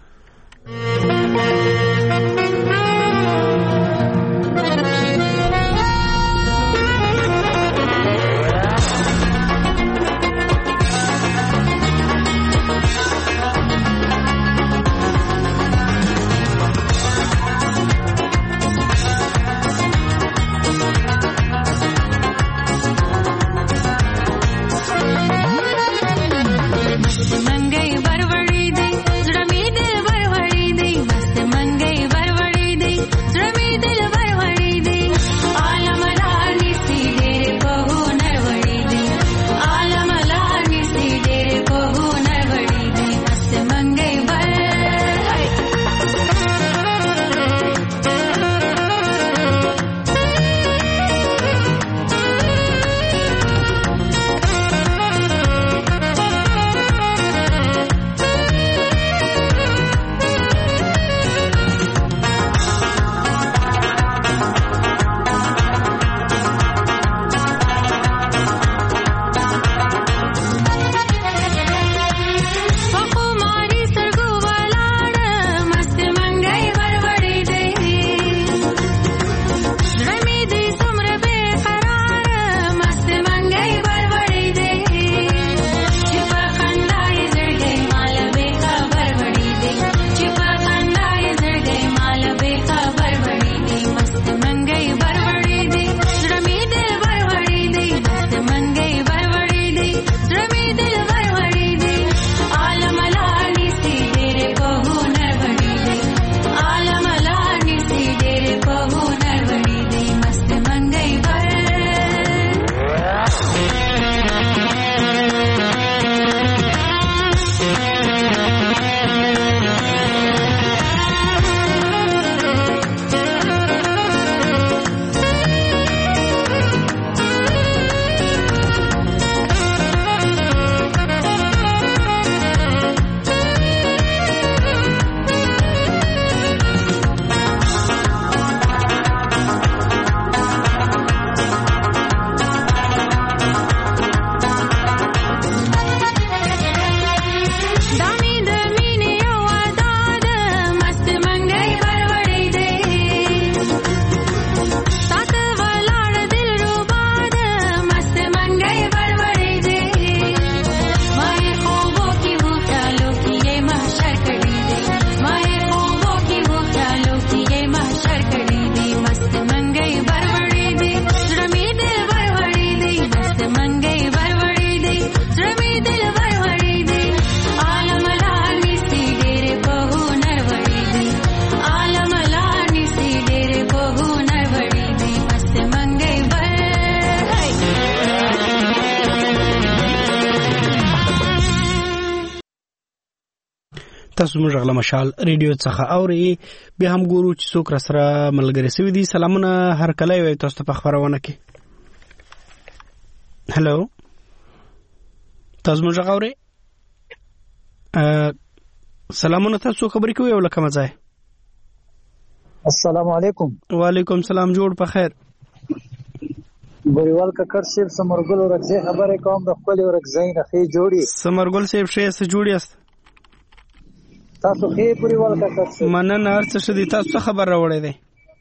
मंगई बरवड़ी दे जड़ा में दे बरवड़ी दे تاسو موږ غلا مشال ریډیو څخه اوري به هم ګورو چې څوک را سره ملګری سوي دي. سلامونه هر کله وي تاسو ته په خبرونه کې. هلو تاسو موږ غوري سلامونه تاسو خبرې کوي ولا کوم ځای؟ السلام علیکم. وعلیکم السلام. جوړ په خیر. ګوریوال ککر صاحب سمرګل ورغزه خبره کوم د خپل ورغزه نه خې جوړي. سمرګل صاحب شه سه جوړي است تاسو خې ګوریوال ککر صاحب مننه. ارڅ شدي تاسو خبر راوړی دی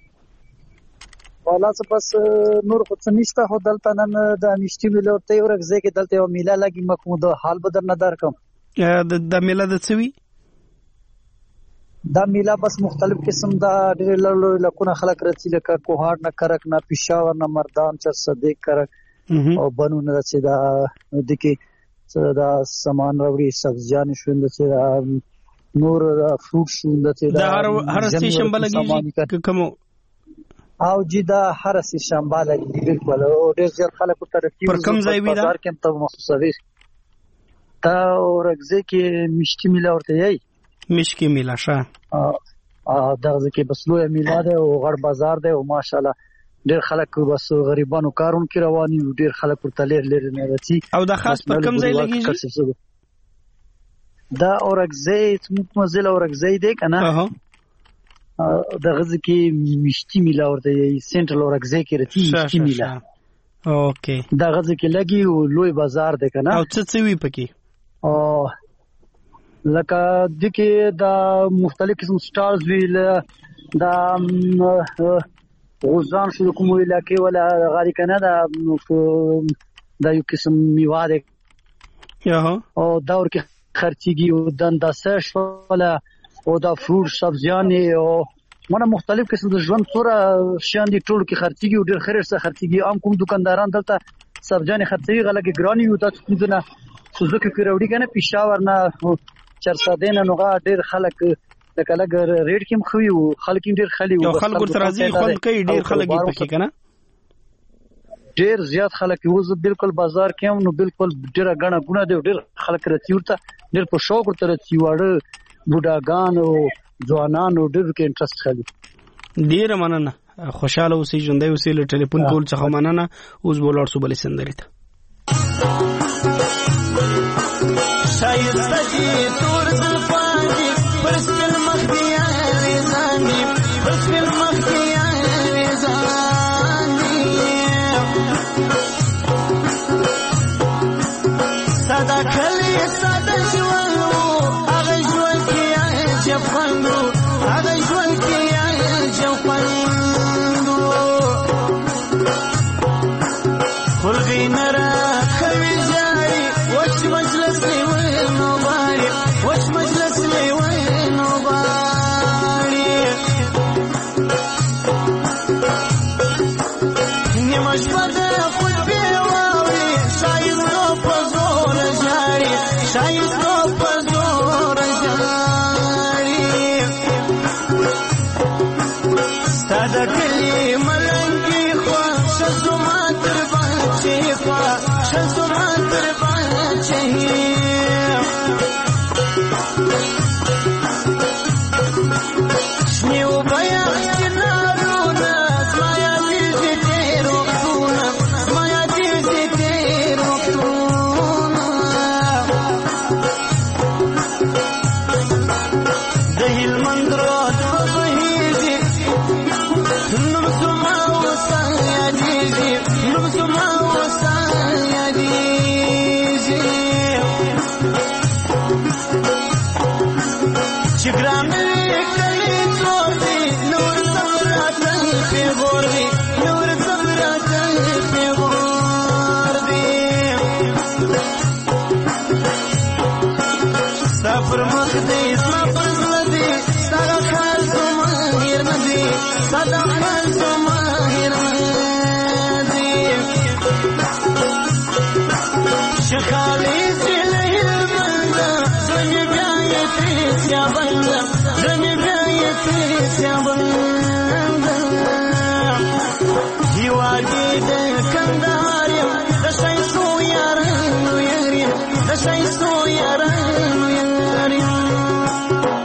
والا څه پس نور خو څه نشته. خو دلته نن د میشتي میله ته ورغزه کې دلته یو میله لګي مخمود حال بدر نه درکم. د میله د څوي دا میله بس مختلف قسم دا ډېر لړ لکونه خلک راتي لکه کوهاټ نه کرک نه پېښور نه مردان چر صدیق کرک او بنو نه چې دا د کې دا سامان راوړي سبزیان شوند چې دا نور فروټ شوند چې دا هر څه شنبه لګي کوم او جی دا هر څه شنبه لګي بالکل. او ډېر زیات خلک ورته راتي پر کوم ځای وي دا بازار کې ته مخصوصوي دا ورغزه کې میشتي میله ورته یي مشکی میله شه ا دغه کې بس لوی میله ده او غړ بازار ده او ماشاءالله ډېر خلک بس غریبانو کارون کې رواني ډېر خلک ورته لیر لیر نه راځي. او د خاص پر کوم ځای لګیږي دا اورګزې څوک مزل اورګزې ده کنه دغه کې میشتي میله ورته یي سنټرل اورګزې کې رتی میشتي میله. اوکې دغه کې لګي او لوی بازار ده کنه. او څه څه وی پکې او لکه د کې دا مختلف قسم سټارز ویل دا غوزان شو کوم علاقې ولا غاری کنه دا دا یو قسم میوه ده یاه او دا ورکه خرچيږي او دنده سش ولا او دا فروټ سبزیان او مونږ مختلف قسم د ژوند سره شان دي ټول کې خرچيږي او ډېر خیر سره خرچيږي. عام کوم دکانداران دلته سبزیان خرڅوي غلګي ګراني یو تاسو کوم نه سوزوکی کې راوړي کنه پېښور نه چرساده نه نوغه ډېر خلک لکه لګ ریټ کې مخوي او خلک ډېر خالي او خلک ورته راځي خلک ډېر خلک پکې کنه ډېر زیات خلک یو بالکل بازار کې هم نو بالکل ډېر غاڼه ګونه دی ډېر خلک راځي ورته ډېر په شوق ورته راځي واړه بوډاګان او ځوانان او ډېر کې انټرست خالي. ډېر مننه. خوشاله اوسې ژوندۍ اوسې له ټلیفون کول څخه مننه. اوس بولار سو بل سندري ته شایسته دي تور زلفاني پر سپین مخ دي ریزاني پر سپین مخ دي ریزاني ساده کلی ساده ژوند هغه ژوند کې عجب خوند هغه ژوند کې عجب خوند خلقي نرا کوي جاري وش مجلس وش مجلس لي وين وباري اني مش بدا خد بيواوي شايف روب زور جاري شايف روب زور جاري استاذ كلي ملنجي خوا شزو ما تربانشي خوا شزو ما تربانشي شنو بيا كنارونا ما يدي تيرونا ما يدي تيرونا دهي المندرات وبهيزي نمسو ما وصل يا ديزي نمسو ما وصل يا ديزي شكرا پر مخ دې سما پر زړه دې ستا خیال زما هېر نه دي ستا خیال زما هېر نه دي شخالي چې له هلمنده زړه مې بیا یې تېسیا بنده زړه مې بیا یې تېسیا بنده هېواد یې د کندهار یم د ښایستو یارانو یار یم د ښایستو یارانو یار یم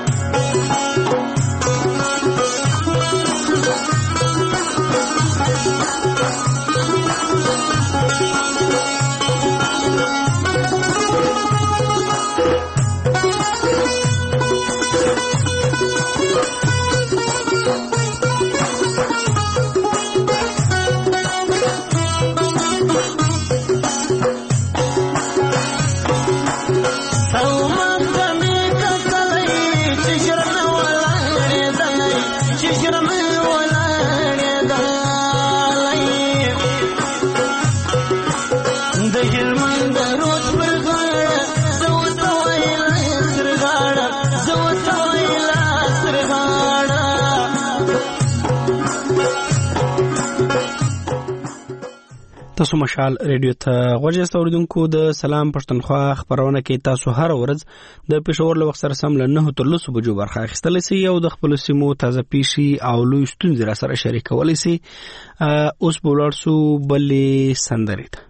تاسو مشال ریډیو ته غوږ اوریدونکو د سلام پښتونخوا خبرونه کې تاسو هر ورځ د پېښور له وخت سره سم له نه تر لسو بجو برخه اخیستلی سئ او د خپلو سیمو تازه پیښې او لوی ستونزې را سره شریکولی سئ. اوس به ولاړ سو بلې سندرې ته.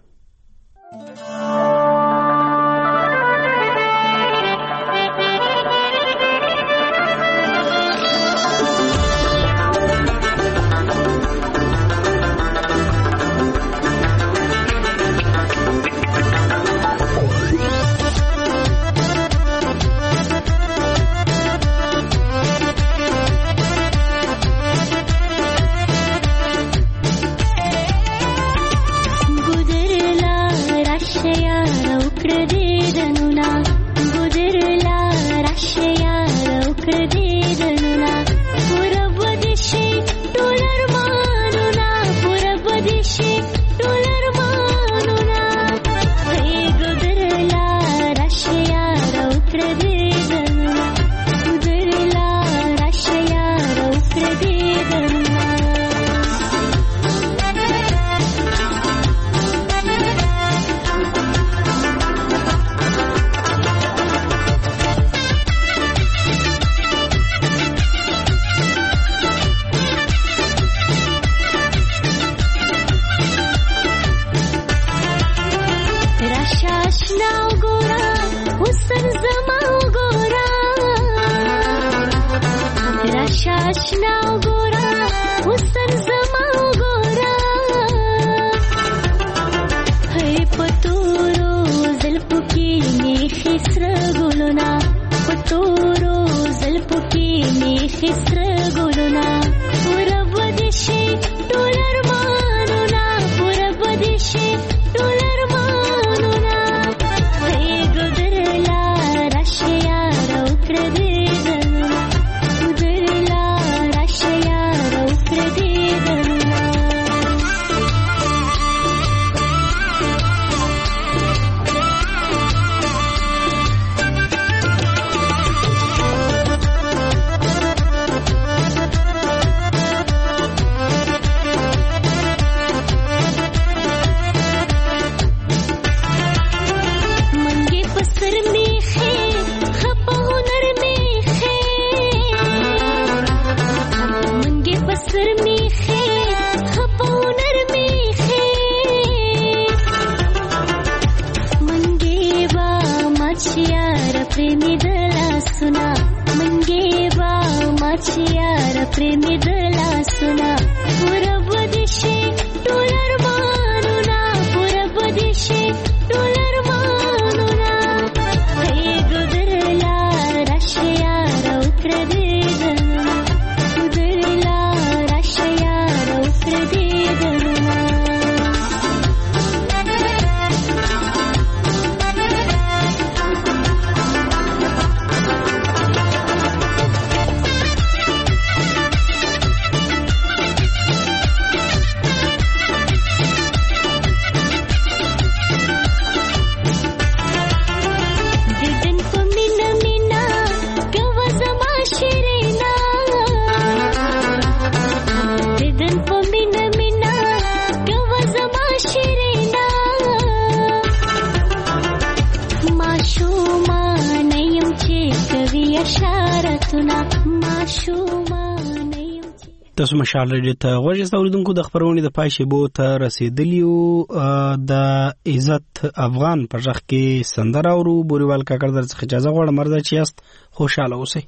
تاسو مشال ریډیو ته غوږ اوریدونکو د خبرونې د پای شیبو ته رسیدلی او د عزت افغان په ځخ کې سندره اورو. بوریوال کاکړ در څخه اجازه غواړم مرزه چې است خوشاله اوسئ.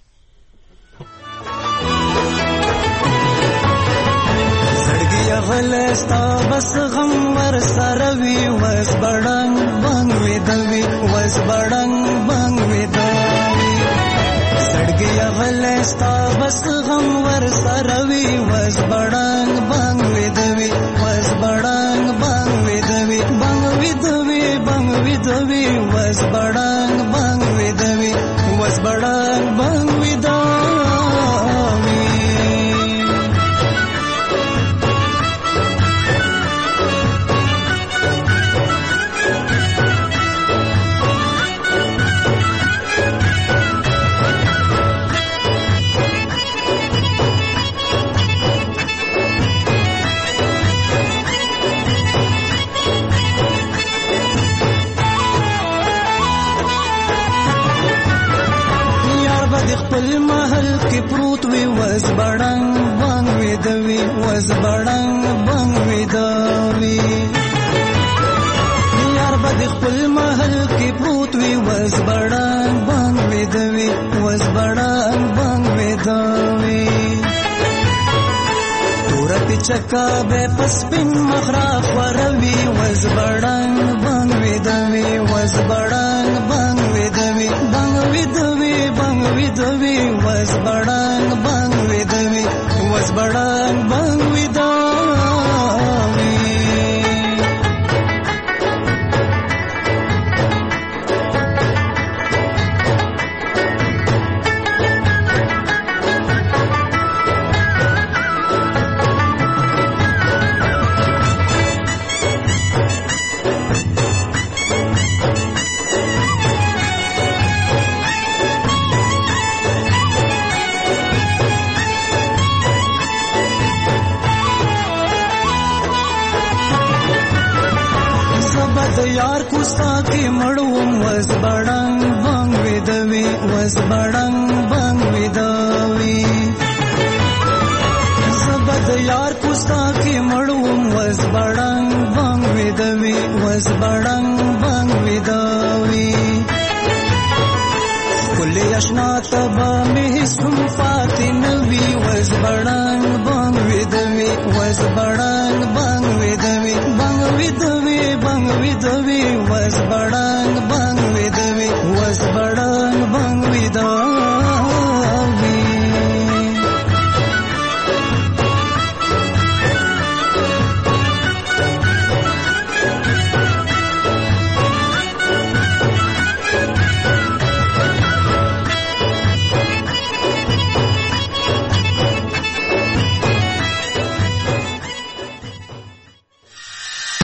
زړګي غلستا بس غم ور سره وی وس بډنګ بنګ وی دوی وس بډنګ بنګ وی دوی زړګي غلستا بس غم ور سره وی وس بډنګ بنګ وی دوی وس بډنګ بنګ وی دوی بنګ وی دوی بنګ وی دوی وس بډنګ بنګ وی دوی وس بډنګ بنګ وی دوی خپل محل کې پروت وي وز بړنګ بنګ وي دوي وز بړنګ بنګ وي دوي یار به خپل محل کې پروت وي وز بړنګ بنګ وي دوي وز بړنګ بنګ وي دوي تورت چکا به پسپین مخرا خوروي وز بړنګ بنګ وي دوي وز بړنګ بنګ وي دوي بنګ وي دوي بنګ وي دوي وز بړنګ بنګ وي دوي وز بړنګ بنګ وي دوي یار کوستا کې مړوم وز بړنګ بنګ وي دوي وز بړنګ بنګ وي دوي زبد یار کوستا کې مړوم وز بړنګ بنګ وي دوي وز بړنګ بنګ وي دوي کله آشنا تبا مې سم فاتن وي وز بړنګ بنګ وي دوي وز بړنګ بنګ وي دوي بنګ وي دوي بنګ وي دوي وز بړنګ